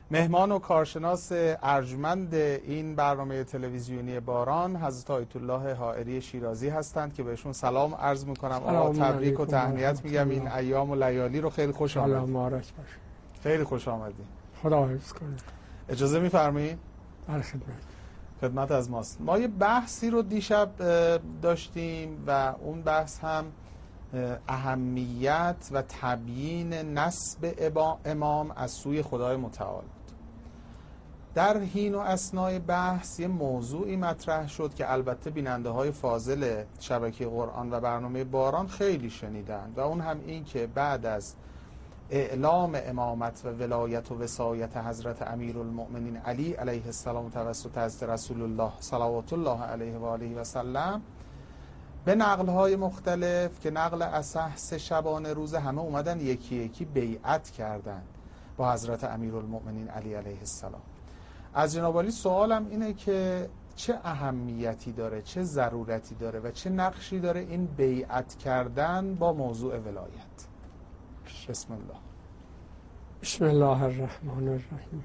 مهمان و کارشناس ارجمند این برنامه تلویزیونی باران حضرت آیت الله حائری شیرازی هستند که بهشون سلام عرض میکنم. آقا تبریک و تهنیت میگم، این ایام و لیالی رو خیلی خوش آمدید. خیلی خوش آمدید. خدا حفظ کنه. اجازه میفرمایید؟ بله خدمت از ماست. ما یه بحثی رو دیشب داشتیم و اون بحث هم اهمیت و تبیین نسب امام از سوی خدای متعال بود. در حین و اثنای بحث یه موضوعی مطرح شد که البته بیننده های فاضل شبکه قرآن و برنامه باران خیلی شنیدن و اون هم این که بعد از اعلام امامت و ولایت و وصایت حضرت امیرالمؤمنین علی علیه السلام توسط حضرت رسول الله صلوات الله علیه و آله و سلم به نقل‌های مختلف که نقل اصح 3 شبانه روز همه اومدن یکی یکی بیعت کردن با حضرت امیرالمؤمنین علی علیه السلام. از جناب عالی سوالم اینه که چه اهمیتی داره، چه ضرورتی داره و چه نقشی داره این بیعت کردن با موضوع ولایت؟ بسم الله. بسم الله الرحمن الرحیم.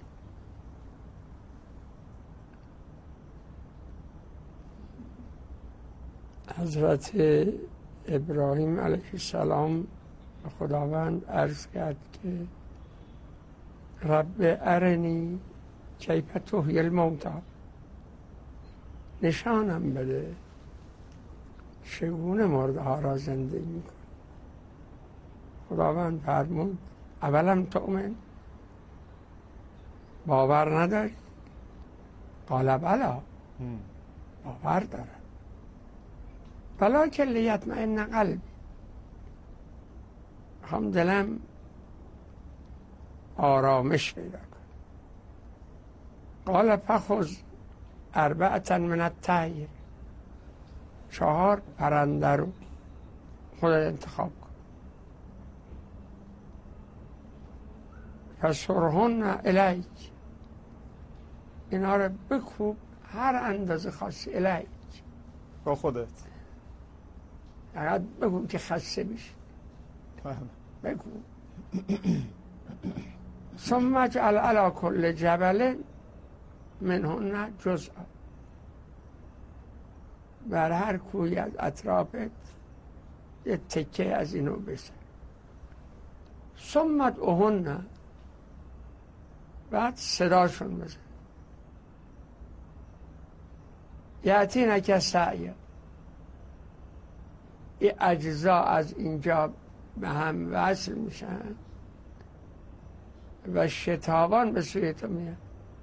حضرت ابراهیم علیه السلام به خداوند عرض کرد که رب ارنی کیف تحیی الموتی، نشانم بده چگونه مرده ها را زنده می‌کنی. خداوند فرمود اولم تؤمن، باور نداری؟ قال بلا، باور دارم. ولکن لیطمئن قلبی، میخوام دلم آرامش پیدا کنه. قال فخذ 4 من الطیر، 4 پرنده رو خودت انتخاب کن. فسرهن الیک، اینا رو بکوب هر اندازه خاصی الیک، با خودت. فقط بگو که خسته بشی، بگو. ثم اجعل علی کل جبل منهن جزءا، بر هر کوی از اطرافت یه تکه از اینو بزن. ثم ادعوهن، بعد صداشون بزن. یأتینک سعیا، این اجزا از اینجا به هم وصل میشن و شتابان به سوی تو میاد.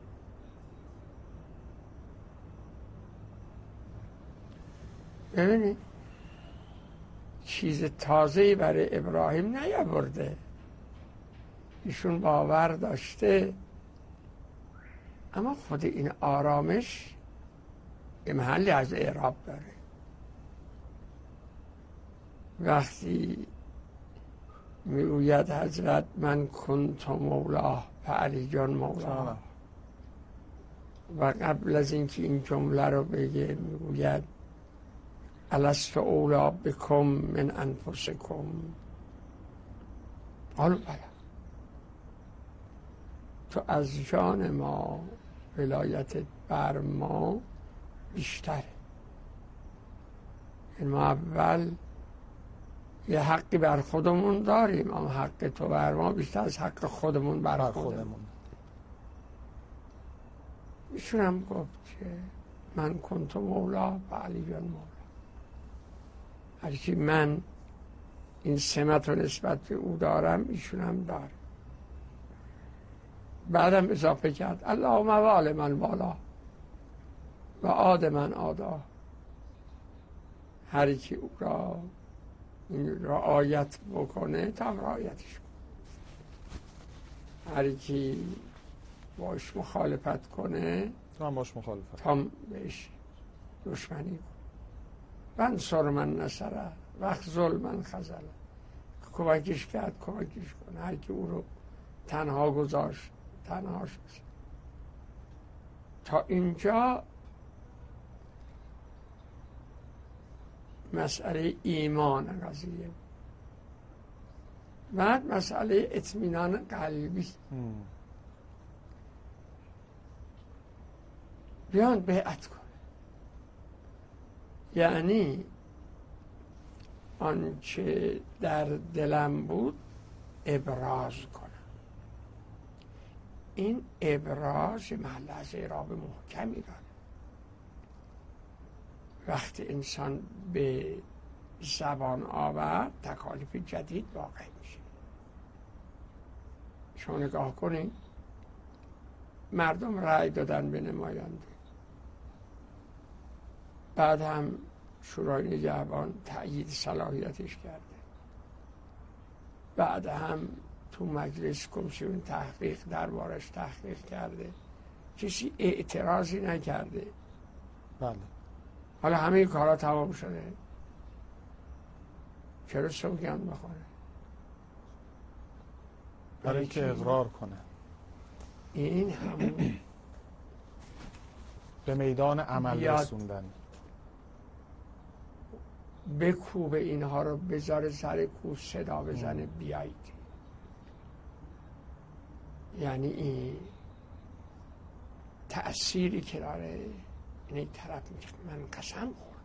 ببینید چیز تازه‌ای برای ابراهیم نیاورده، ایشون باور داشته، اما خود این آرامش یه محلی از اعراب داره. وقتی میگوید حضرت من کنت مولاه فعلی جان مولاه، و قبل از اینکه این جمله رو بگه میگوید الست اولی بکم من انفسکم، قالوا بلی، تو از جان ما ولایتت بر ما بیشتره. این ما اول یه حقی بر خودمون داریم، اما حق تو بر ما بیشتر از حق خودمون بر خودمون. میشونم گفت که من کنت مولا و علی جان مولا، هرچی من این سمت رو نسبت به او دارم ایشونم داره. بعدم اضافه کرد اللهم وال من والا و عاد من عادا، هر کی او را این رعایت بکنه تا رعایتش کن، هر کی باش مخالفت کنه تا باش مخالفت، تا بهش دشمنی کن. وانصر من نصره واخذل من خذله، کمکش کرد کمکش کن، هر کی او رو تنها گذاشت تنهاش بشه. تا اینجا مسئله ایمان قضیه. بعد مسئله اطمینان قلبی. بیان بیعت کنه، یعنی آنچه در دلم بود ابراز کنم. این ابراز محل از اعراب محکمی داره. وقتی انسان به زبان آورد تکالیف جدید واقع میشه. شما نگاه کنید، مردم رأی دادن به نماینده، بعد هم شورای نگهبان تأیید صلاحیتش کرده، بعد هم تو مجلس کمیسیون تحقیق دربارش تحقیق کرده، کسی اعتراضی نکرده. بله. حالا همه کارا تمام شده، چرا سوگند بخوره؟ برای اینکه اقرار کنه. این همون به میدان عمل رسوندن. بکوب اینها رو بذاره سر کوه، صدا بزنه بیایید. یعنی این تأثیری که داره، این طرف میگه من قسم خوردم،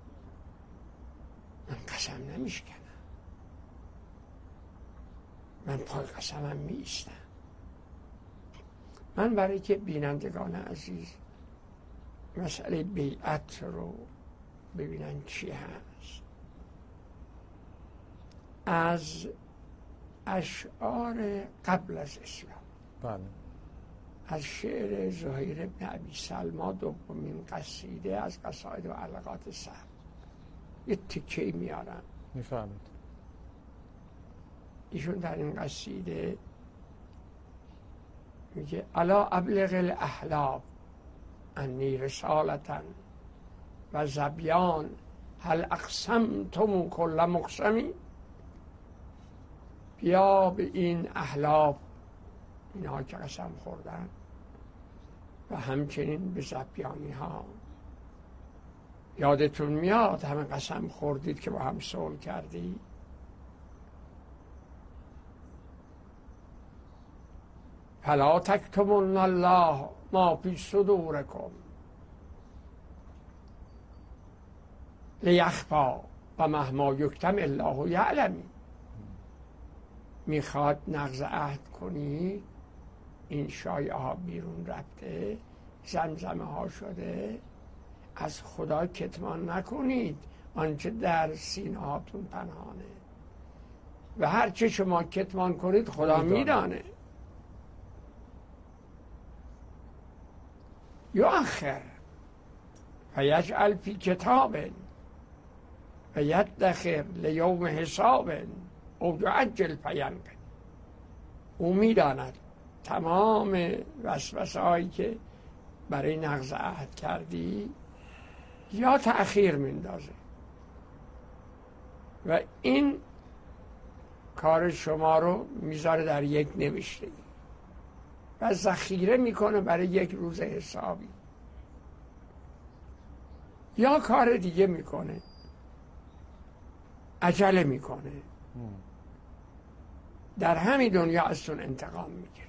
من قسم نمیشکنم، من پای قسمم میایستم. من برای که بینندگان عزیز مسئله بیعت رو ببینن چی هست، از اشعار قبل از اسلام، بله، از شعر زهیر بن ابی سلمى، دومین قصیده از قصاید و علقات سعد، یه تکه‌ای میارم. میفهمید. ایشون در این قصیده میگه الا ابلغ الاحلام انی رسالتن و زبیان هل اقسمتم کل مقسمی. بیا به این احلاف، اینها که قسم خوردن، و همچنین به زبیانی ها. یادتون میاد همه قسم خوردید که با هم صلح کردی؟ فلا تکتمون الله ما فی صدورکم لیخفا و مهما یکتم الله یعلمی. میخواد نقض عهد کنی، این شایعه ها بیرون رفته، زمزمه ها شده، از خدا کتمان نکنید آنچه در سینه هاتون پنهانه، و هرچه شما کتمان کنید خدا میدانه. یؤخر و یجعل فی کتاب و یدخر لیوم حساب او یعجل فینقم. او میداند تمام وسوسه هایی که برای نقض عهد کردی یا تأخیر میندازه و این کار شما رو میذاره در یک نوشتگی و ذخیره میکنه برای یک روز حسابی، یا کار دیگه میکنه، عجله میکنه، در همین دنیا ازتون انتقام میگیره.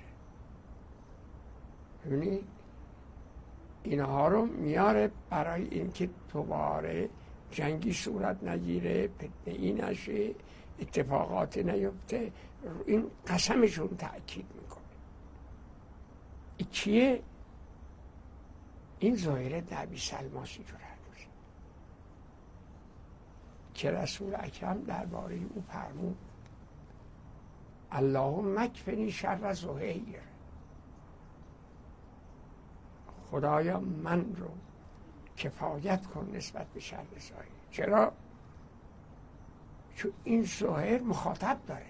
ببینید اینها رو میاره برای اینکه دوباره جنگی صورت نگیره، فتنه‌ای نشه، اتفاقات نیفته. این قسمشون تأکید میکنه. این کیه؟ این زهیر بن ابی سلمى جرأت که رسول اکرم درباره او فرمود اللهم اکفنی شر زهیر. خدایا من رو کفایت کن نسبت به شر زهیر. چرا؟ چون این زهیر مخاطب داره،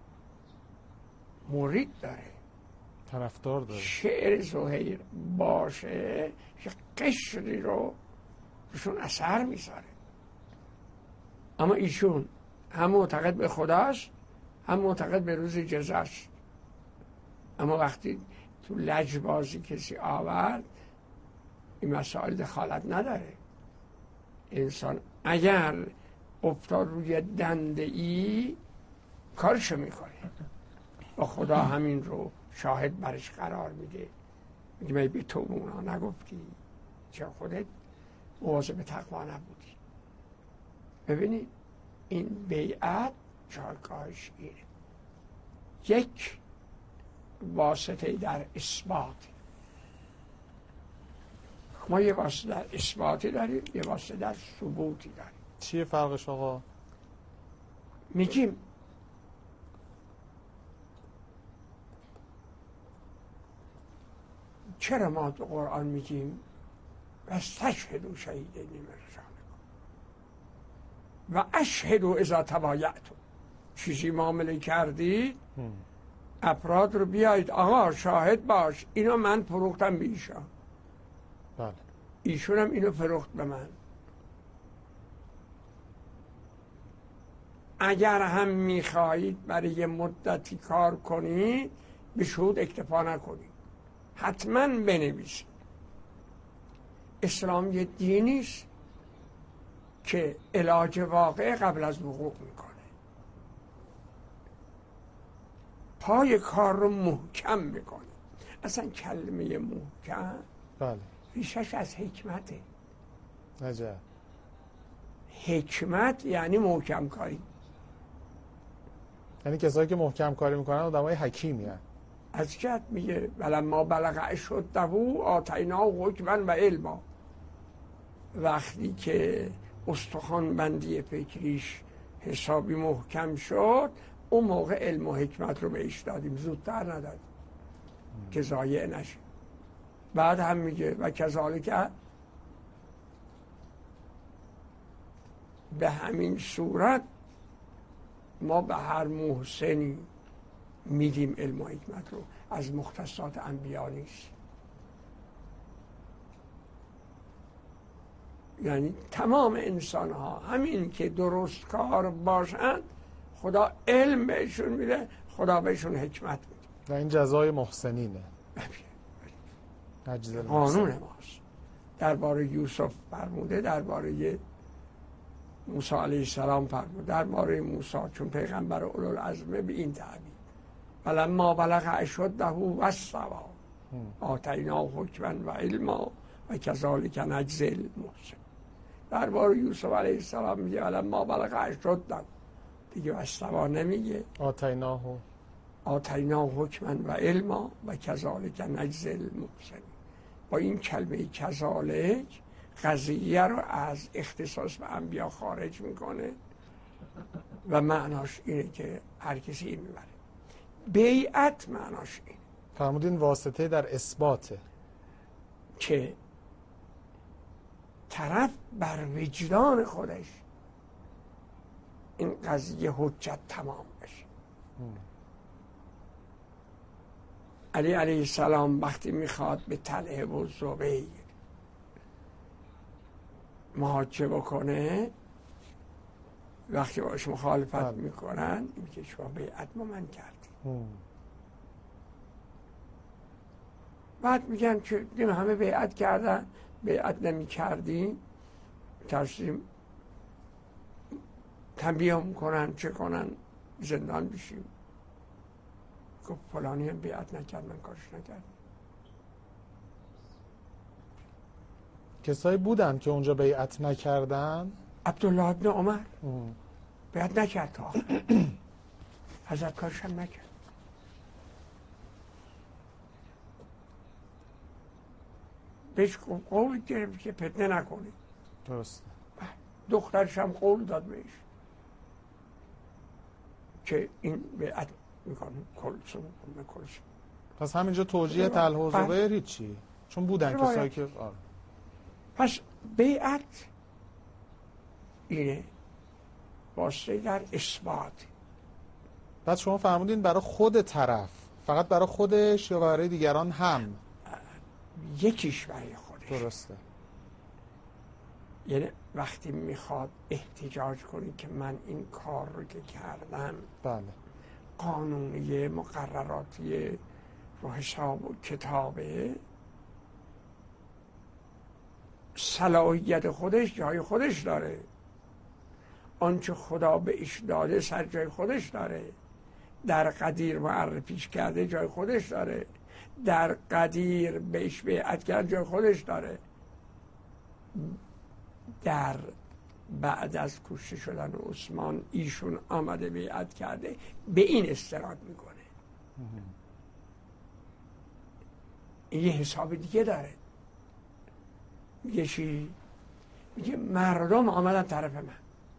مرید داره، طرفدار داره. شعر زهیر باشه که قشری رو روشون اثر میذاره. اما ایشون هم معتقد به خداست، هم معتقد به روز جزاست. اما وقتی تو لجبازی کسی آورد، این مسائل دخالت نداره. انسان اگر افتاد روی دنده ای کارشو میکنه، و خدا همین رو شاهد برش قرار میده، میگه من به تو اونا نگفتی، چه خودت مواظب تقوا نبودی. ببینید این بیعت جایگاهش اینه، یک واسطه در اثبات. ما یه واسطه در اثباتی داریم، یه واسطه در ثبوتی داریم. چیه فرقش آقا؟ میگیم چرا ما تو قرآن میگیم واستشهدوا شهیدین من رجالکم و اشهدوا اذا تبایعتم، چیزی معامله کردید افراد رو بیایید آقا شاهد باش، اینو من فروختم به ایشان، بله، ایشون هم اینو فروخت به من. اگر هم میخواهید برای یه مدتی کار کنید به شهود اکتفا نکنید، حتما بنویسید. اسلام یه دینی است که علاج واقع قبل از وقوع میکنه، پای کار رو محکم میکنه. اصلا کلمه محکم بله، ریشش از حکمته. عجب. حکمت یعنی محکم کاری. یعنی کسایی که محکم کاری میکنن آدمای حکیمی هستند. از جد میگه ولما بلغ اشده آتیناه حکما و علما. وقتی که استخوان بندی فکریش حسابی محکم شد، اون موقع علم و حکمت رو بهش دادیم، زودتر ندادیم که ضایع نشه. بعد هم میگه و کذالک، به همین صورت ما به هر محسنی میدیم علم و حکمت رو، از مختصات انبیا نیست. یعنی تمام انسان ها همین که درست کار باشند خدا علم بهشون میده، خدا بهشون حکمت میده و این جزای محسنینه، قانون ماست. درباره یوسف فرموده، درباره موسی علیه السلام فرموده، درباره موسی چون پیغمبر اولوالعزمه به این تعبیر ولما بلغ اشده و استوى آتیناه حکما و علما و کذالک نجزی المحسنین. درباره یوسف علیه السلام میگه ولما بلغ اشده، دیگه استوى نمیگه، آتیناه حکما و علما و کذالک نجزی المحسنین. با این کلمه کذالک قضیه رو از اختصاص به انبیا خارج میکنه و معناش اینه که هر کسی این میبره. بیعت معناش اینه. فرمودین واسطه در اثباته که طرف بر وجدان خودش این قضیه حجت تمام بشه. علی علیه السلام وقتی میخواد به طلحه و زبیر محاجه بکنه، وقتی باش مخالفت میکنن میگه شما بیعت با من کردی. بعد میگن که این همه بیعت کردن، بیعت نمی کردی، ترسیم تنبیه میکنن چه کنن زندان بشیم. گفت فلانی هم بیعت نکرد، من کارش نکردم. کسایی بودن که اونجا بیعت نکردن. عبدالله ابن عمر بیعت نکرد تا آخر، حضرت کارش هم نکرد. بهش قول گرفت که فتنه نکنی. درست. دخترش هم قول داد بهش که این بیعت میکنه کلثوم. پس همینجا توجیه طلحه و زبیر هیچی، چون بودن کسایی که پس بیعت اینه واسطه در اثبات. بعد شما فرمودین برای خود طرف، فقط برای خودش یا برای دیگران هم؟ یکیش برای خودش. درسته. یعنی وقتی میخواد احتجاج کنی که من این کار رو که کردم، بله، قانونی مقرراتی رو حساب و کتابه، صلاحیت خودش جای خودش داره، آنچه خدا بهش داده سر جای خودش داره، در قدیر معرفیش کرده جای خودش داره، در قدیر بهش بیعت کرد جای خودش داره. در بعد از کشته شدن عثمان ایشون آمده بیعت کرده، به این استناد میکنه. این یه حساب دیگه داره. میگه چی؟ میگه مردم آمدن طرف من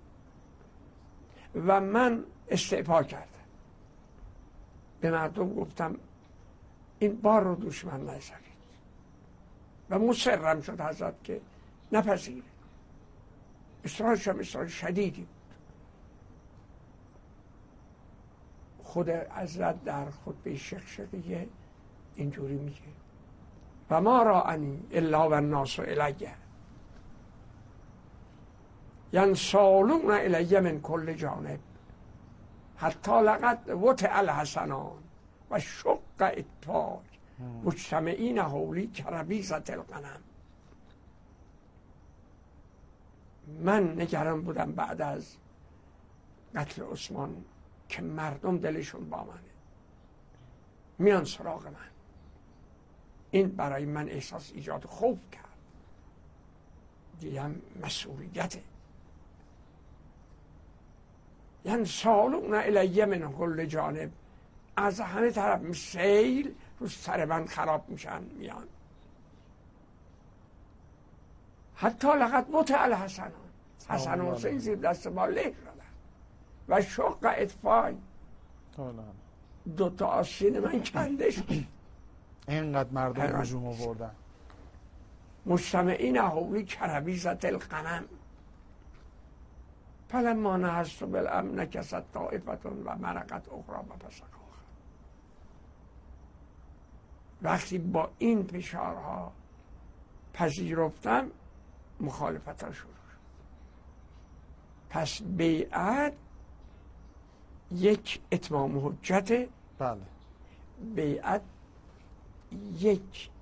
و من استعفا کردم. به مردم گفتم این بار رو دشمن نذارید و مصرم شد حضرت که نپذیره. اصرارش هم اصرار شدیدی بود. خود حضرت در خطبه شقشقیه اینجوری میگه و ما رأنی الا و الناس الیه ینسالون الیه من کل جانب حتی لقد وطئ الحسنان و شق اتفاق مجتمعین حولی کربیزة الغنم. من نگران بودم بعد از قتل عثمان که مردم دلشون با منه، میان سراغ من. این برای من احساس ایجاد خوف کرد. دیدم مسئولیته. یعنی سالون الیه من کل جانب، از همه طرف سیل رو سر من خراب میشن میان. حتی لقد وطئ الحسنان، حسن و حسین زیر دست ما له شدن و شق اطفای، دوتا آستین من کنده شد. اینقدر مردم هجوم آوردن. مجتمعین حولی کربیزة الغنم فلما نهضت بالامن نکست طائفة و مرقت اخری و پسقا. وقتی با این فشارها پذیرفتم مخالفت ها شروع شد. پس بیعت یک اتمام حجت، بله. بیعت یک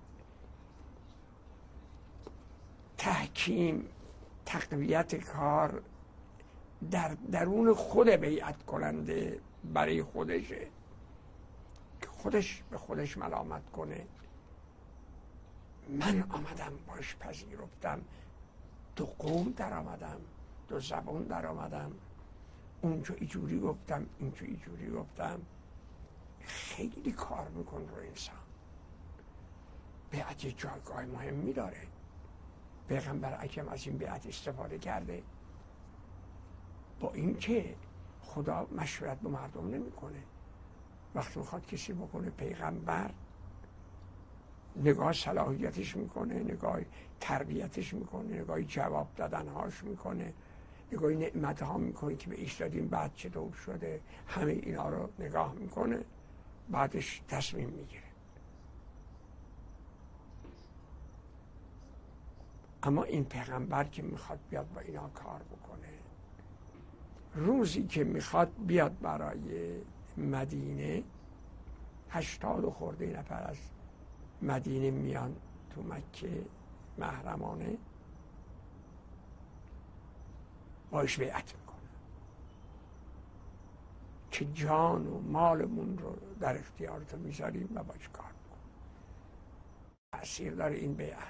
تحکیم تقویت کار در درون خود بیعت کننده برای خودشه که خودش به خودش ملامت کنه. من آمدم باش پذیرفتم، دو قول در آمدم، دو زبان در آمدم، اونجا اینجوری گفتم اینجا اینجوری گفتم. خیلی کار میکن رو انسان. بیعت جایگاه مهمی داره. پیغمبر اکرم از این بیعت استفاده کرده، با اینکه خدا مشورت با مردم نمیکنه. وقتی میخواد کسی بکنه پیغمبر نگاه صلاحیتش میکنه، نگاه تربیتش میکنه، نگاه جواب دادنهاش میکنه، نگاه نعمتها میکنه که به ایش دادیم بعد چطور شده، همه اینا رو نگاه میکنه، بعدش تصمیم میگیره. اما این پیغمبر که میخواد بیاد با اینا کار بکنه، روزی که میخواد بیاد برای مدینه 80 خورده نفر از مدینه میان تو مکه محرمانه باش بیعت میکنه که جان و مالمون رو در اختیارتون میذاریم و باش کار میکنیم. تأثیر داره این بیعت.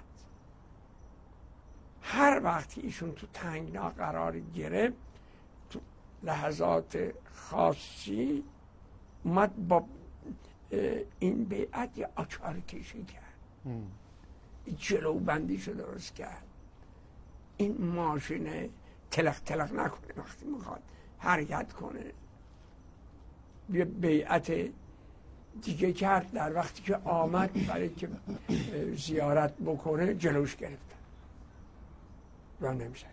هر وقتی ایشون تو تنگنا قرار گرفت، تو لحظات خاصی اومد با این بیعت یه آچار کشی کرد، جلو بندیشو درست کرد. این ماشین تلق تلق نکنه وقتی میخواد حرکت کنه. یه بیعت دیگه کرد در وقتی که آمد برای که زیارت بکنه جلوش گرفتن و نمیشه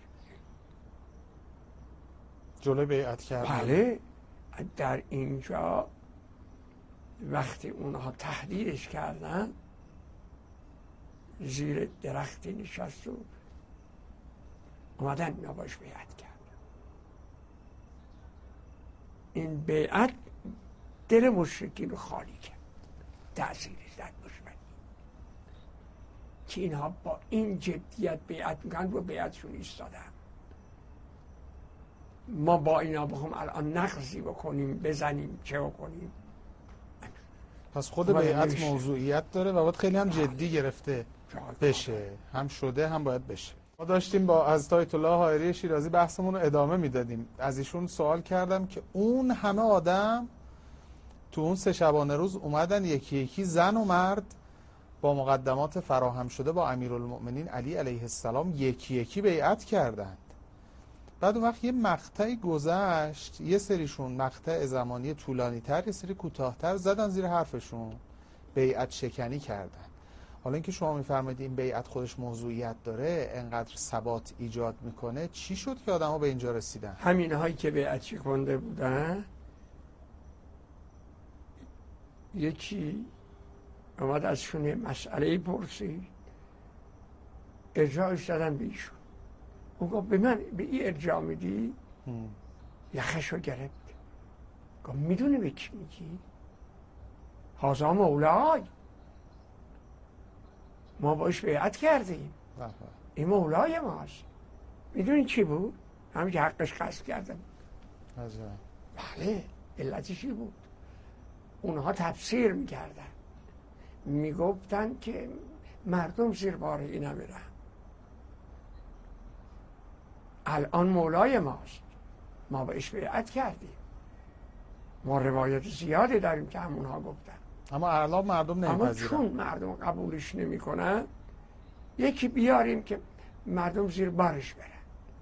جلو بیعت کرد. بله. در اینجا وقتی اونها تهدیدش کردن زیر درختی نشست و اومدن نباش بیعت کرد. این بیعت دل مشرکین رو خالی کرد، تأثیرش در دشمنی که اینها با این جدیت بیعت میکنن و بیعتشون ایستادن. ما با اینا بخوام الان نقضی بکنیم بزنیم چه بکنیم. پس خود بیعت موضوعیت داره و باید خیلی هم جدی گرفته بشه، هم شده هم باید بشه. ما داشتیم با حضرت آیت الله حائری شیرازی بحثمون رو ادامه میدادیم. از ایشون سوال کردم که اون همه آدم تو اون 3 شبانه روز اومدن یکی یکی زن و مرد با مقدمات فراهم شده با امیرالمؤمنین علی علیه السلام یکی یکی بیعت کردند. بعد اون وقت یه مقطعی گذشت، یه سریشون مقطع زمانی طولانی تر، یه سری کوتاه‌تر زدن زیر حرفشون، بیعت شکنی کردن. حالا اینکه شما میفرمایید این بیعت خودش موضوعیت داره، انقدر ثبات ایجاد میکنه، چی شد که آدم‌ها به اینجا رسیدن؟ همین هایی که بیعت شکنده بودن، یکی اومد ازشون یه مسئله پرسید، ارجاعش دادن به ایشون. او گفت به من به این ارجاع میدی؟ یخشو گرفت. گفت میدونی به چی میگی؟ هازا مولای، ما باش بیعت کردیم، این مولای ماست. میدونی چی بود؟ همین که حقش قصد کرده بود. بله، علتش چی بود؟ اونها تفسیر میکردن، میگفتن که مردم زیر بار این نمیرن، الان مولای ماست، ما بهش بیعت کردیم. ما روایت زیادی داریم که همونها گفتن، اما الان مردم نمیپذیرن. اما چون مردم قبولش نمیکنن، یکی بیاریم که مردم زیر بارش برن.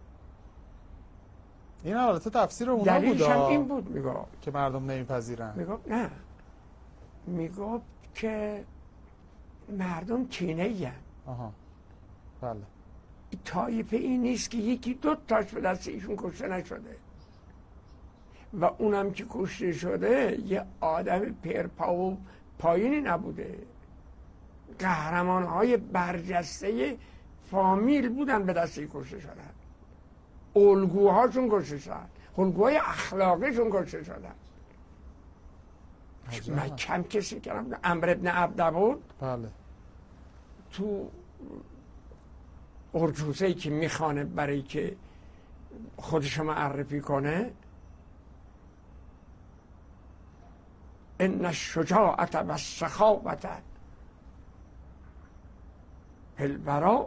این البته تفسیر اونا بود، دلیلش هم این بود، میگفت که مردم نمیپذیرن. میگفت نه، میگفت که مردم کینه این. آها، بله. طایفه این نیست که یکی 2 تاش به دست ایشون کشته نشده، و اونم که کشته شده یه آدم پرپا و پایینی نبوده، قهرمانهای برجسته فامیل بودن به دستی کشته شدن، الگوهاشون کشته شدن، الگوهای اخلاقیشون کشته شدن. من کم کسی کردم. عمرو بن عبدبود بله، تو ارجوزه‌ای که میخوانه برای که خودشو معرفی کنه، ان الشجاعة و السخاوة البرا،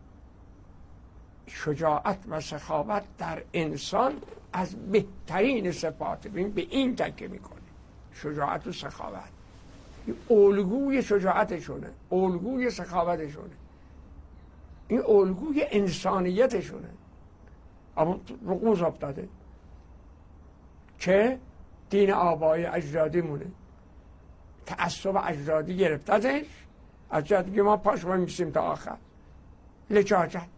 شجاعت و سخاوت در انسان از بهترین صفات. ببین به این تکیه میکنه، شجاعت و سخاوت الگوی شجاعتشونه، الگوی سخاوتشونه، این الگوی انسانیتشونه. اما رقوز افتاده که دین آبای اجدادی مونه، تعصب اجدادی گرفتتش، اجدادی که ما پاش میسیم تا آخر، لجاجت.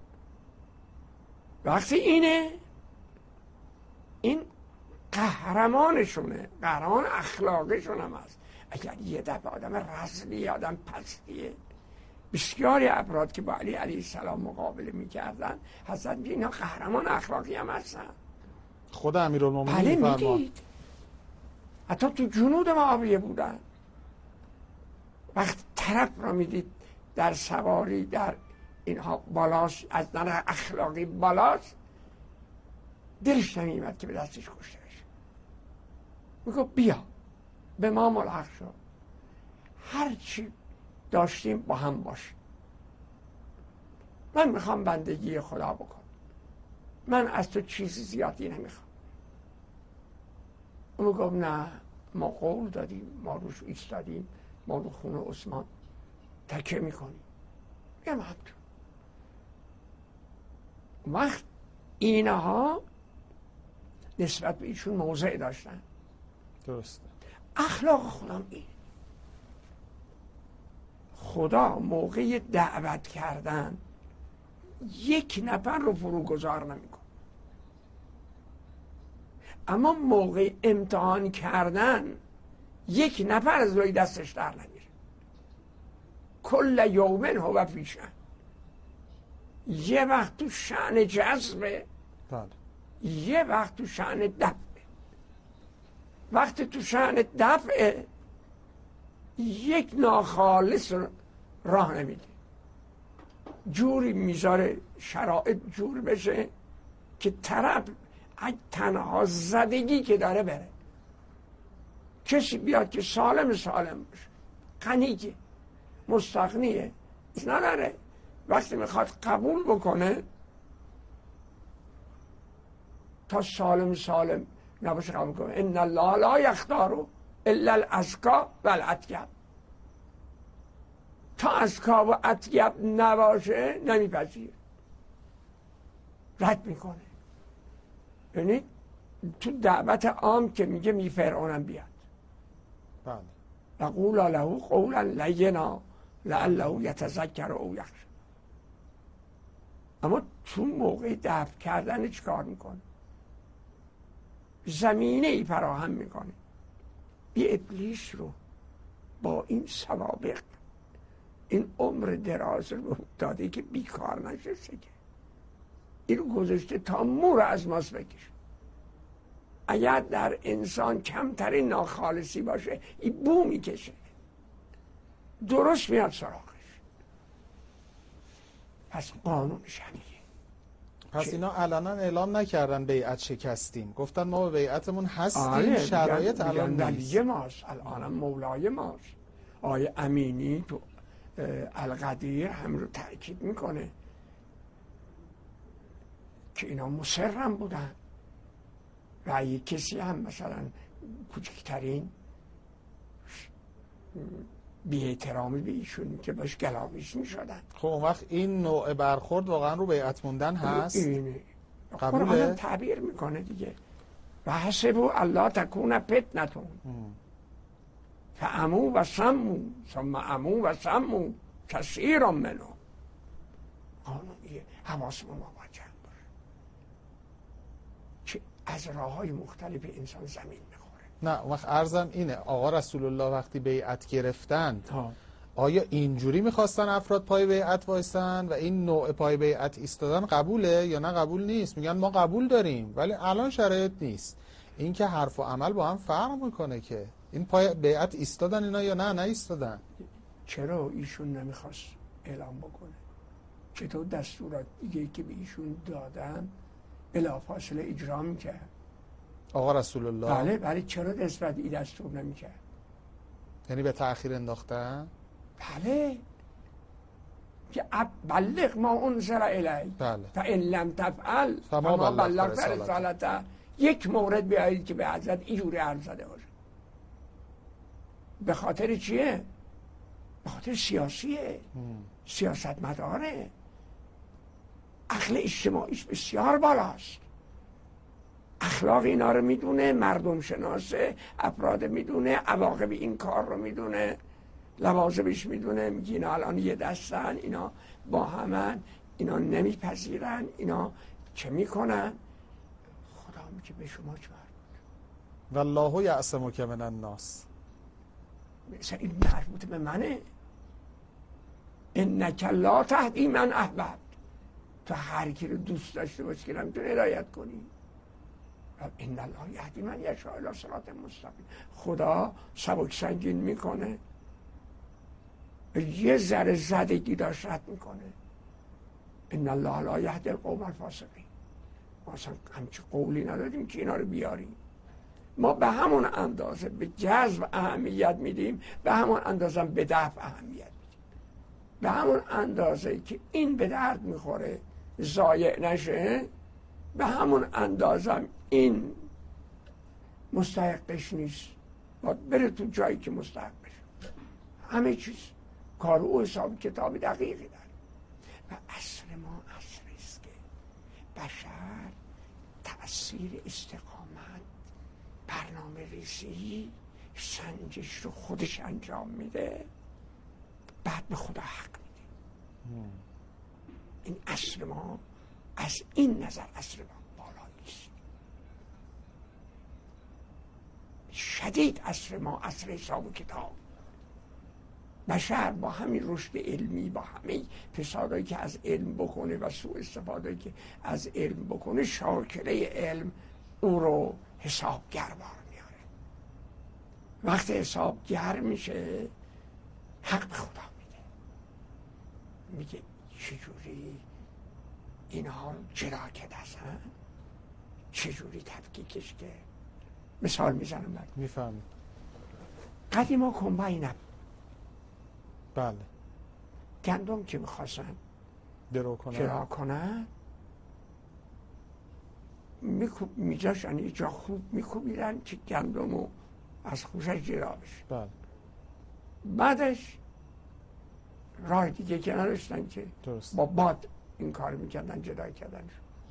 وقتی اینه، این قهرمانشونه، قهرمان اخلاقشون هم هست. اگر یه دفعه آدم رزلی، آدم پستیه، بسیاری افراد که با علی علیه السلام مقابله میکردن حضرت میگه اینا قهرمان اخلاقی هم هستن. خود امیرالمومنین بله میدید، حتی تو جنود معاویه بودن. وقت طرف را میدید در سواری در اینها بالاش، از نظر اخلاقی بالاش، دلش نمیمد که به دستش کشته بشه. میگو بیا به ما ملحق شو، هرچی داشتیم با هم باش، من میخوام بندگی خدا بکن، من از تو چیزی زیادی نمیخوام. اونو گفت نه، ما قول دادیم، ما روش ایستادیم، ما رو خون عثمان تکیه میکنیم. میگم همچون وقت اینها نسبت به ایشون موضع داشتن. درسته. اخلاق خودم این، خدا موقع دعوت کردن یک نفر رو فروگذار نمیکن، اما موقع امتحان کردن یک نفر از روی دستش در نمیره. کل یومن هو فی شأن. یه وقت تو شأن جذبه، یه وقت تو شأن دفعه. وقتی تو شأن دفعه یک ناخالص راه نمیده، جوری میذاره شرایط جور بشه که طرف تنها زدگی که داره بره. کسی بیاد که سالم باشه، غنیه، مستغنیه، نداره، وقتی میخواد قبول بکنه تا سالم نباشه قبول کنه. ان الله لا یختار الا الازکی و الاطیب. تا ازکی و اطیب نباشه نمیپذیره، رد میکنه. یعنی تو دعوت عام که میگه فرعونم بیاد، بله، وقولا له قولا لینا لعله یتذکر او یخشی. اما تو موقع دفع کردن چیکار میکنه؟ زمینه ای فراهم میکنه. بی ابلیس رو با این سوابق، این عمر دراز رو داده که بیکار نشسته، که این رو گذاشته تا مو رو از ماست بکشه. اگر در انسان کمترین ناخالصی باشه این بو میکشه، درست میاد سراغش. پس قانونش همینه. پس اینا علنا اعلام نکردن بیعت شکستیم، گفتن ما به بیعتمون هستیم، شرایط الان نیست. ولی ماست، الان مولای ماست. آیه امینی تو القدیر هم رو تأکید میکنه که اینا مصرم بودن و اگه کسی هم مثلا کوچکترین بی احترامی به ایشون که باش گلاویز می شدن. خب اون وقت این نوع برخورد واقعا رو بیعت موندن هست؟ اینه قبوله؟ تعبیر میکنه دیگه. و حسبوا الله تکون فتنتون فعمو و سمو ثم عمو و سمو کثیر منهم. قانونیه، حواسمون ما باید جمع باشه که از راه های مختلف انسان زمین میخوره. نه وقت عرضم اینه آقا رسول الله وقتی بیعت گرفتند آیا اینجوری میخواستن افراد پای بیعت وایسن و این نوع پای بیعت ایستادن قبوله یا نه قبول نیست؟ میگن ما قبول داریم ولی الان شرایط نیست. این که حرف و عمل با هم فرق میکنه که این پای بیعت ایستادن اینا یا نه ایستادن. چرا ایشون نمیخواست اعلام بکنه؟ چطور دستورات دیگه که به ایشون دادن بلافاصله اجرا میکرد؟ آقا رسول الله بله چرا نسبت این دستور نمیکرد؟ یعنی به تأخیر انداختن؟ بله که بلغ ما انزل الیک بله. فان لم تفعل فما بلغت رسالته. یک مورد بیایید که به حضرت اینجوری عرض زده باشه. به خاطر چیه؟ به خاطر سیاسیه، سیاست مداره، عقل اجتماعیش بسیار بالاست، اخلاق اینا رو میدونه، مردم شناسه، افراد میدونه، عواقب این کار رو میدونه، لوازمش میدونه. میگه اینا الان یه دستن، اینا با همن، اینا نمیپذیرن، اینا چه میکنن؟ خدا میگه به شما چه مربوط؟ والله یعصمک من الناس. مثلا این مربوط به منه. انک لا تهدی من احببت. تو هر کی رو دوست داشته باشی که نمیتونی هدایت کنی. ان الله یهدی من یشاء الی صراط مستقیم. خدا سبک سنگین میکنه، یه ذره زدگی داشت رد میکنه. ان الله لا یهدی القوم الفاسقین. ما اصلا همچی قولی ندادیم که اینا رو بیاریم. ما به همون اندازه به جذب اهمیت میدیم، به همون اندازه به دفع اهمیت میدیم. به همون اندازه که این به درد میخوره ضایع نشه، به همون اندازه این مستحقش نیست، باید بره تو جایی که مستحق بشه. همه چیز کار او حساب کتاب دقیقی داره. و عصر ما عصری است که بشر تأثیر استقامت، برنامه ریزی، سنجش رو خودش انجام میده، بعد به خدا حق میده. این عصر ما از این نظر عصر ما بالایی است. شدید عصر ما عصر حساب و کتاب. بشر با همین رشد علمی، با همه فسادایی که از علم بکنه و سوء استفادهایی که از علم بکنه، شاکله علم او رو حسابگر بار میاره. وقتی حسابگر میشه حق به خدا میده. میگه چجوری اینها چرا که دستن، چجوری تفکیکش که مثال میزنم برد. میفهمی قدیما کمبایی نبود. بله. گندم که میخواستن جدا کنن میجاشن یه جا خوب میکوبیدن که گندمو از خوشش جدا بشه. بله. بعدش راه دیگه که نداشتن که درست. با باد این کار میکردن، جدا کردن.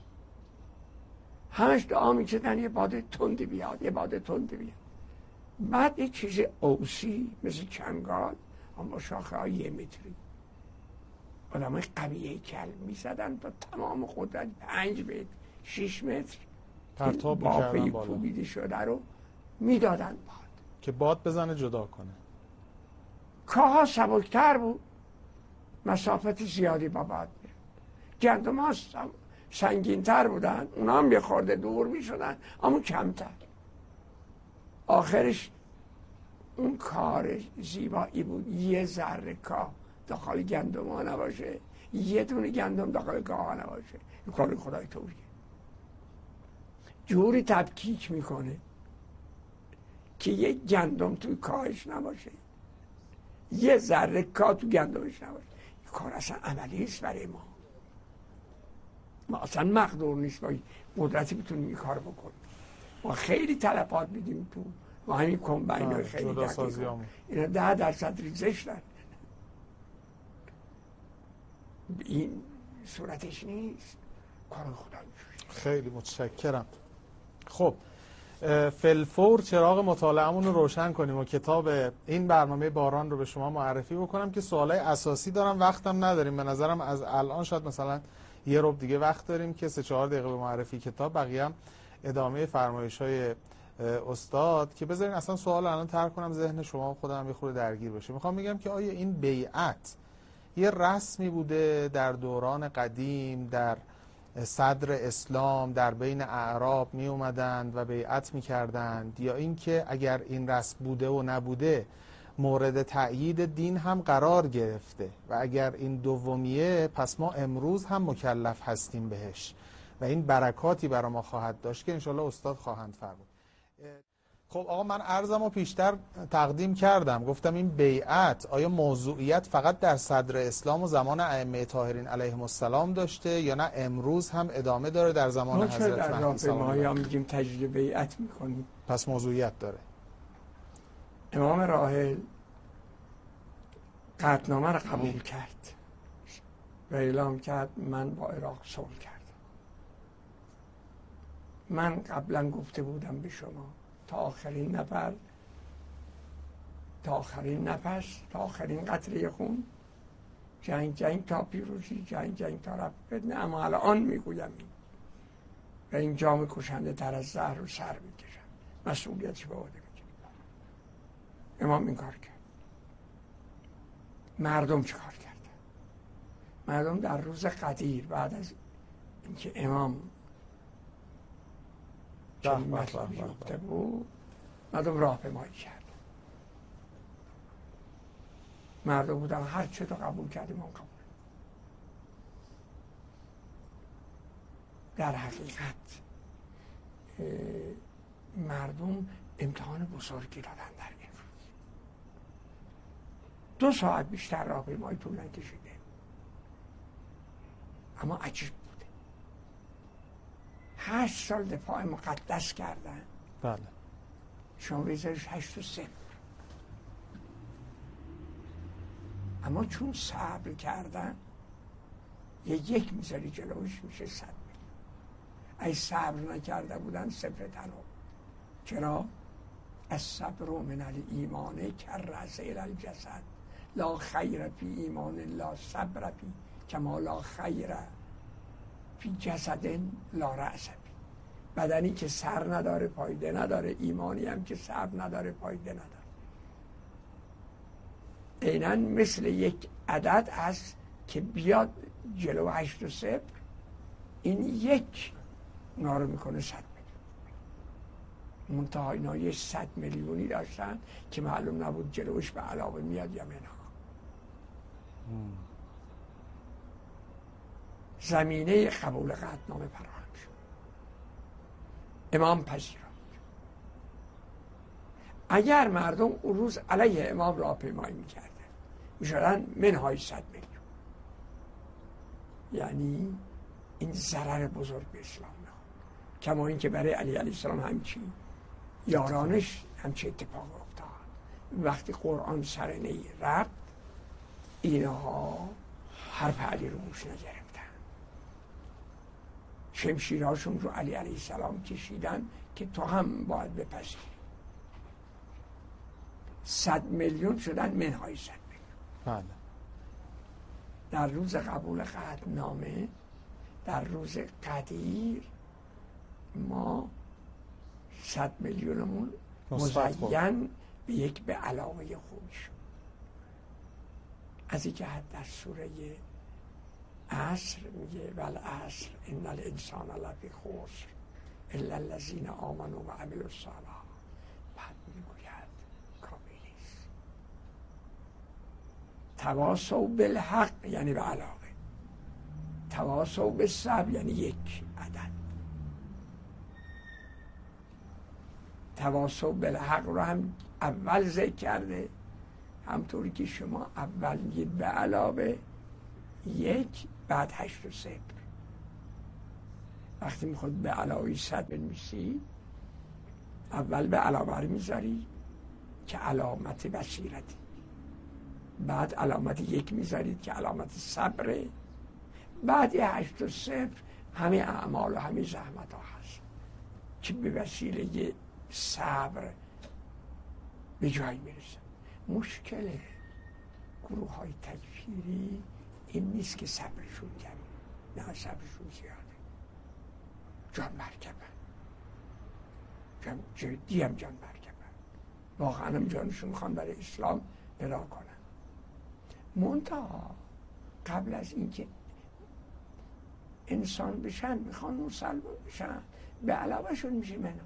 همش دعا میکردن یه باد تندی بیاد، یه باد تندی بیاد. بعد یه چیز اوسی مثل چنگال اما با شاخه های 1 متری آدم های قویه کل میزدن تا تمام قدرت 5 متر 6 متر پرتاب میکردن بالا، کوبیده شده رو میدادن باد که باد بزنه جدا کنه. کاها سبکتر بود، مسافت زیادی با باد میرد. گندم ها سنگینتر بودن، اونا هم یه خورده دور میشدن اما کمتر. آخرش اون کار زیبایی بود، یه ذره کاه داخل گندم ها نباشه، یه دونه گندم داخل کاه ها نباشه. این کار خدای طوریه، جوری تبکیک میکنه که یه گندم توی کاهش نباشه، یه ذره کاه تو گندمش نباشه. این کار اصلا عملی است برای ما اصلا مقدور نیست با قدرتی بتونیم این کار بکنیم. ما خیلی تلفات میدیم تو ما همین کمباین های خیلی دقیق، اینا 10% ریزش دارن. این صورتش نیست، کار خدا میشه. خیلی متشکرم. خب فلفور چراغ مطالعه‌مون رو روشن کنیم و کتاب این برنامه باران رو به شما معرفی بکنم که سوالای اساسی دارم، وقتم نداریم. به نظرم از الان شاید مثلا یه ربع دیگه وقت داریم که 3-4 دقیقه به معرفی کتاب، بقیه هم ادامه فرمایش‌های استاد که بذارین اصلا سوال الان طرح کنم ذهن شما خودم یه خورده درگیر بشه. میخوام بگم که آیا این بیعت یه رسمی بوده در دوران قدیم در صدر اسلام در بین اعراب می اومدند و بیعت می کردند، یا اینکه اگر این رسم بوده و نبوده مورد تأیید دین هم قرار گرفته و اگر این دومیه پس ما امروز هم مکلف هستیم بهش و این برکاتی برای ما خواهد داشت که انشالله استاد خواهند فرمود. خب آقا من عرضمو پیشتر تقدیم کردم، گفتم این بیعت آیا موضوعیت فقط در صدر اسلام و زمان ائمه طاهرین علیهم السلام داشته یا نه امروز هم ادامه داره در زمان حضرت مهدی سلام الله؟ ما یا میگیم تجدید بیعت میکنیم، پس موضوعیت داره. امام راحل قطعنامه رو قبول کرد و اعلام کرد من با عراق صلح کردم. من قبلا گفته بودم به شما تا آخرین نفر، تا آخرین نفس، تا آخرین قطره خون، جنگ تا پیروزی، جنگ تا رفع فتنه. اما الان میگویم این و این جام کشنده تر از زهر رو سر میکشم، مسئولیتش به عهده میگیرم. امام این کار کرد. مردم چه کار کردن؟ مردم در روز قدیر بعد از اینکه امام چنین مطلبی گفته بود، مردم راهپیمایی کرد. مردم بودن هر چه تو قبول کردیم اون قبول. در حقیقت مردم امتحان بزرگی دادن در این روز. 2 ساعت بیشتر راهپیمایی طول نکشیده، اما عجیب بوده. 8 سال دفاع مقدس کردن. بله. شما بذارش 8 و 0. اما چون صبر کردن یک میذاری جلوش میشه 100 میلیون. ای صبر نکرده بودن 0 تنها. چرا؟ الصبر من الایمان کررأس الی الجسد لا خیر فی ایمان لا صبر فی کما لا خیر فی جسد لا رأس فی. بدنی که سر نداره فایده نداره، ایمانی هم که صبر نداره فایده نداره. عیناً مثل یک عدد هست که بیاد جلو 8 و 0، این یک اونا رو میکنه 100 میلیون. منتها اینا یه 100 میلیونی داشتن که معلوم نبود جلوش به علاوه میاد یا منها. زمینه قبول قطعنامه فراهم شد. امام پذیرفت. اگر مردم اون روز علیه امام راهپیمایی میکردن میشدن منهای 100 میلیون. یعنی این ضرر بزرگ به اسلام نه، کما این که برای علی علیه السلام همچی یارانش همچی اتفاق افتاد. وقتی قرآن سر نی رفت اینها حرف علی رو گوش نگرفتن، شمشیرهاشون رو علی علیه السلام کشیدن که تو هم باید بپذیری. 100 میلیون شدن منهای 100 میلیون. بله. در روز قبول قطعنامه، در روز قدیر، ما 100 میلیونمون مزین به یک به علاوه خوبی شد. از این جهت در سوره عصر میگه والعصر ان الانسان لفی خسر الا الذین آمنوا و عملوا الصالحات. بعد میگوید کافی نیست. تواصوا بالحق یعنی به علاوه، تواصوا بالصبر یعنی یک عدد، تواصوا بالحق رو هم اول ذکر کرده، همطوری که شما اول میگید به علاوه یک، بعد 8 و 0. وقتی میخواد به علاوه 100 بنویسی اول به علاوه رو میذاری که علامت بصیرتی، بعد علامت 1 میذارید که علامت صبره، بعد 8 و 0 همه اعمال و همه زحمت ها هست که به وسیله صبر به جای میرسن. مشکل گروه های تکفیری این نیست که صبرشون کمه، نه صبرشون زیاده، جان برکبن، جدی هم جان برکبن، واقعا هم جانشون میخوان برای اسلام فدا کنن. منتها قبل از اینکه انسان بشن میخوان مسلمان بشن، به علاوه شون میشه منو.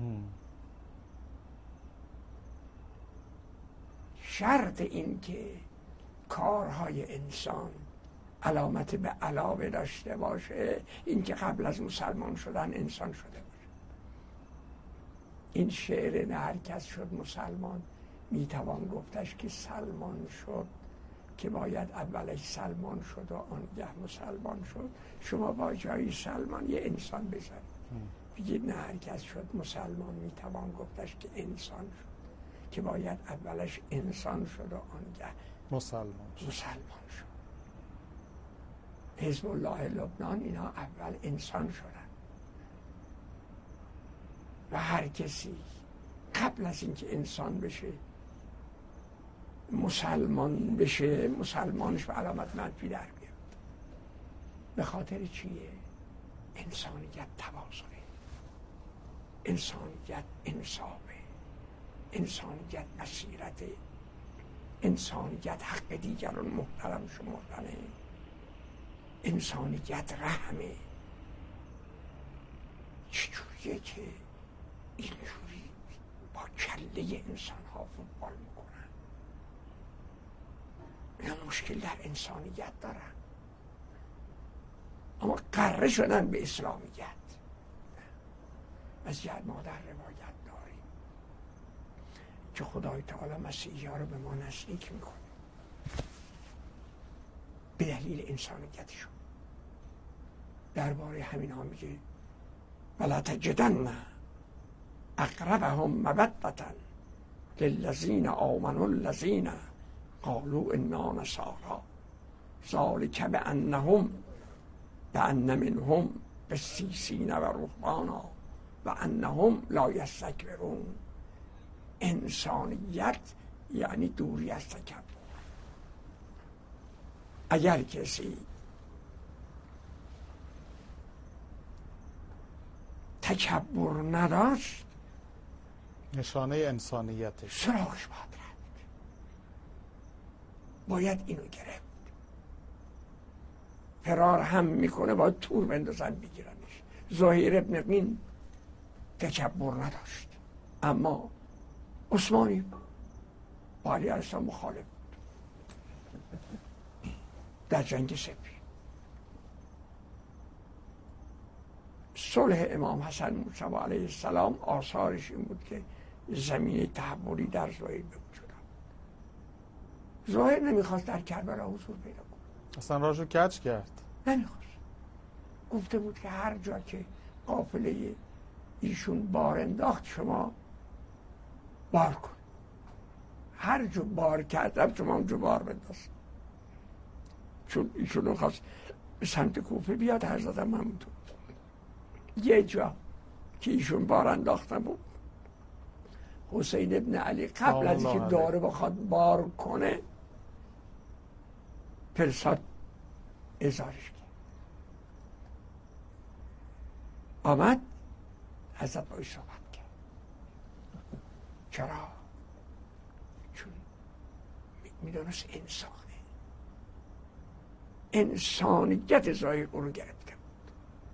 شرط این که کارهای انسان علامت به علاوه داشته باشه این که قبل از مسلمان شدن انسان شده باشه. این شعر نه هر کس شد مسلمان، میتوان گفتش که سلمان شد که باید اولش سلمان شد و آنگه مسلمان شد. شما با جای سلمان یه انسان بذارید، بگید نه هر کس شد مسلمان، میتوان گفتش که انسان شد که باید اولش انسان شد و آنگه مسلمان شد. حزب الله لبنان اینا اول انسان شدن و هر کسی قبل از اینکه انسان بشه مسلمان بشه، مسلمانش به علامت منفی در بیاد. به خاطر چیه؟ انسانیت تواضعه، انسانیت انصافه، انسانیت بصیرته، انسانیت حق دیگران محترم شمردنه، انسانیت رحمه. چجوریه که اینجوری با کله انسان ها فوتبال میکنن؟ اینا مشکل در انسانیت دارن، اما قره شدن به اسلامیت. از جهت ما در روایت داریم که خدای تعالی مسیحی ها رو به ما نزدیک میکنه به دلیل انسانیتشون. درباره همین ها میگه ولا تجدن اقربهم مودة للذین آمنوا الذین قالوا انا نصارى ذلك بأن منهم قسیسین و رهبانا و انهم لا یستکبرون. انسانیت یعنی دوری از تکبر. اگر کسی تکبر نداشت نشانه انسانیتش سراغش باید رفت، باید اینو گرفت. فرار هم میکنه باید تور بندازن بگیرنش. زهیر ابن قین تکبر نداشت اما عثمانی بود، با علی علیه السلام مخالف بود در جنگ سفین. صلح امام حسن موسی علیه السلام آثارش این بود که زمین تحولی در زهیر به وجود آمد. زهیر نمیخواست در کربلا حضور پیدا کنه، اصلا راهشو کج کرد. نمیخواست. گفته بود که هر جا که قافله ایشون بار انداخت شما بار کن، هر جا بار کردم شما اونجا بار بنداز. چون ایشون خواست به سمت کوفه بیاد حضرت محمود یه جا که ایشون بار انداختم بود، حسین ابن علی قبل از اینکه داره بخواد بار کنه فرستاد ازارش کرد. آمد حضرت باید صحبت کرد. چرا؟ چون میدونست انسانیت زایق رو گرفته بود.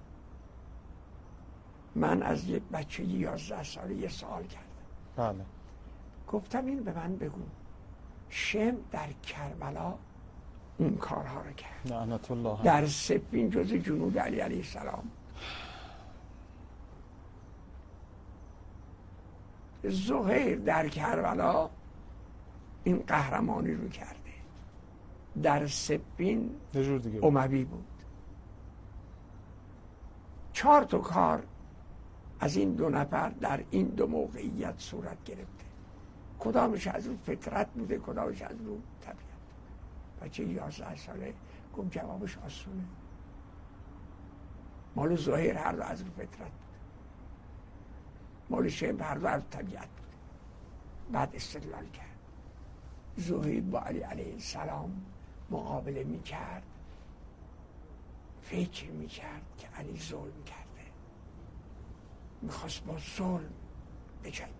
من از یک بچه 11 ساله یه سوال کردم. بله. گفتم این به من بگو شم در کربلا اون کارها رو کرد، لعنت الله، در سفین جز جنود علی علیه السلام. زهیر در کربلا این قهرمانی رو کرده، در سفین اموی بود. 4 تا کار از این 2 نفر در این 2 موقعیت صورت گرفته. کدامش از رو فطرت بوده، کدامش از رو طبیعت. بچه 11 ساله گفت جوابش آسونه. مال زهیر هر دو از رو فطرت بوده، مال شم هر دو از رو طبیعت بوده. بعد استدلال کرد. زهیر با علی علیه السلام مقابله می کرد، فکر می کرد که علی ظلم کرده، میخواست با ظلم بجنگه.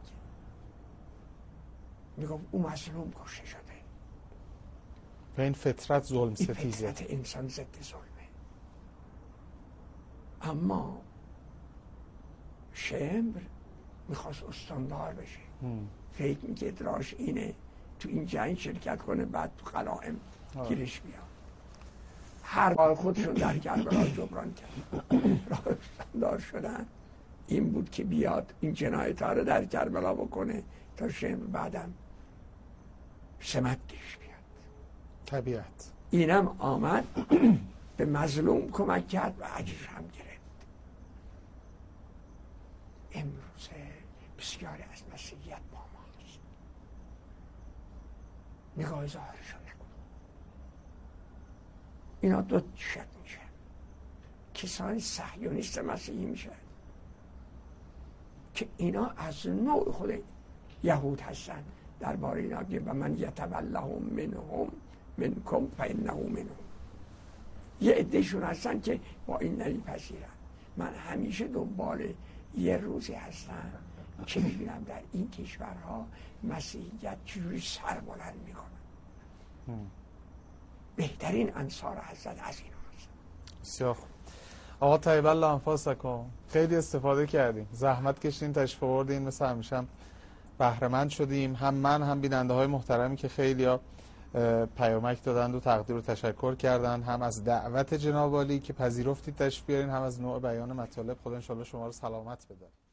میگم او مظلوم کشته شده. و این فطرت ظلم ستیزه، این فطرت انسان ضد ظلمه. اما شمر میخواست استاندار بشه. فکر میکرد راش اینه تو این جنگ شرکت کنه، بعد تو قلائم گیرش بیاد. هر بار خودشون در کربلا جبران کرد. راه استاندار شدن این بود که بیاد این جنایت ها رو در کربلا بکنه تا شمر بعدم سمت گیرش بیاد. طبیعت. اینم آمد به مظلوم کمک کرد و اجرش هم گرفت. امروزه بسیاری از مسیحیت با ماست. نگاه ظاهرشون نکن. اینا 2 شکل میشه. کسانی صهیونیست مسیحی میشه که اینا از نوع خود یهود هستن. درباره اینا که و من یتولهم منکم فانه منهم. یه عدهشون هستن که با این نمیپذیرن. من همیشه دنبال یه روزی هستم که میبینم در این کشورها مسیحیت چجوری سر بلند میکنن. بهترین انصار حضرت از اینا هستن. بسیار خوب. آقا طیب الله انفاسکم، خیلی استفاده کردیم، زحمت کشیدین، تشریف آوردین، مثل همیشه هم بهره‌مند شدیم. هم من هم بیننده های محترمی که خیلیا پیامک دادند و تقدیر و تشکر کردند، هم از دعوت جناب عالی که پذیرفتید تشریف بیارین، هم از نوع بیان مطالب. خدا ان شاء الله شما رو سلامت بده.